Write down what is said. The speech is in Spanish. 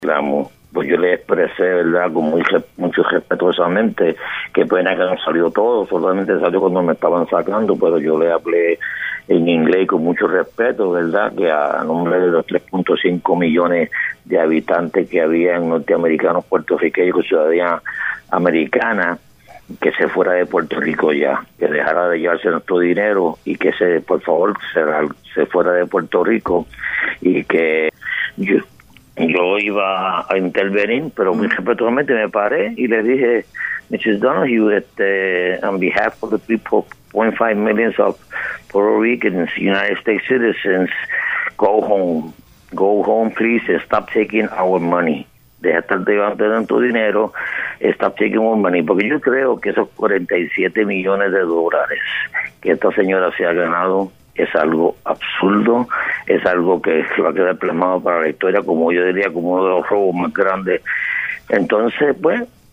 Pues yo le expresé, ¿verdad?, con mucho respetuosamente, que pena que no salió todo, solamente salió cuando me estaban sacando, pero yo le hablé en inglés con mucho respeto, ¿verdad?, que a nombre de los 3.5 millones de habitantes que había en norteamericanos, puertorriqueños con ciudadanía americana, que se fuera de Puerto Rico ya, que dejara de llevarse nuestro dinero y que por favor se fuera de Puerto Rico, y que yo iba a intervenir, pero muy respetuosamente me paré y le dije, Mrs. Donahue, on behalf of the 3.5 million of Puerto Ricans, United States citizens, go home please, and stop taking our money. Deja de estar llevando tu dinero, stop taking our money, porque yo creo que esos 47 millones de dólares que esta señora se ha ganado es algo absurdo, es algo que va a quedar plasmado para la historia, como yo diría, como uno de los robos más grandes. Entonces, pues,